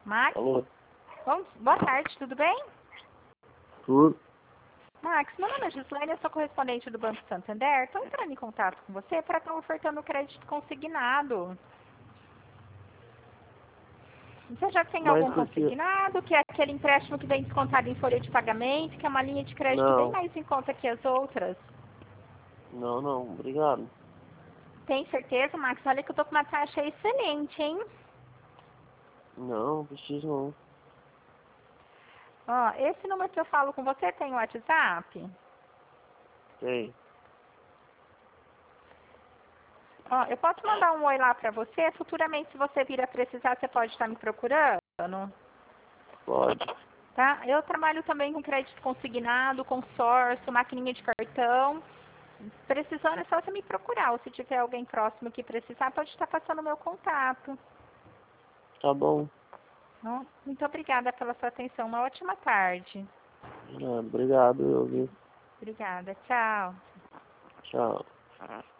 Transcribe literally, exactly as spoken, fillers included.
Max? Alô? Bom, boa tarde, tudo bem? Tudo? Max, meu nome é Gislaine, eu sou correspondente do Banco Santander. Estou entrando em contato com você para estar ofertando crédito consignado. Você já tem Mas algum por quê? consignado, que é aquele empréstimo que vem descontado em folha de pagamento, que é uma linha de crédito bem Não. mais em conta que as outras? Não, não. Obrigado. Tem certeza, Max? Olha que eu tô com uma taxa excelente, hein? Não, não preciso não. Ó, esse número que eu falo com você tem o WhatsApp? Tem. Ó, eu posso mandar um oi lá pra você? Futuramente, se você vir a precisar, você pode estar me procurando? Pode. Tá? Eu trabalho também com crédito consignado, consórcio, maquininha de cartão. Precisando é só você me procurar. Ou se tiver alguém próximo que precisar, pode estar passando o meu contato. Tá bom. Ó, muito obrigada pela sua atenção. Uma ótima tarde. Obrigado, eu vi. Obrigada. Tchau. Tchau.